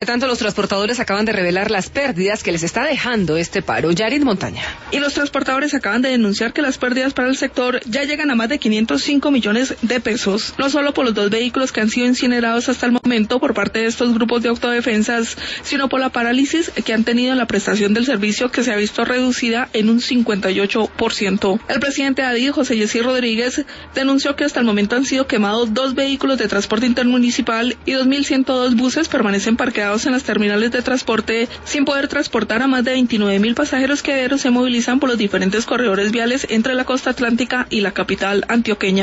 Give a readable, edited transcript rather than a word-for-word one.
Tanto los transportadores acaban de revelar las pérdidas que les está dejando este paro. Yarit Montaña. Y los transportadores acaban de denunciar que las pérdidas para el sector ya llegan a más de 505 millones de pesos, no solo por los 2 vehículos que han sido incinerados hasta el momento por parte de estos grupos de autodefensas, sino por la parálisis que han tenido en la prestación del servicio, que se ha visto reducida en un 58%. El presidente de ADID, José Yesí Rodríguez, denunció que hasta el momento han sido quemados 2 vehículos de transporte intermunicipal y 2.102 buses permanecen parqueados en las terminales de transporte sin poder transportar a más de 29.000 pasajeros que se movilizan por los diferentes corredores viales entre la costa atlántica y la capital antioqueña.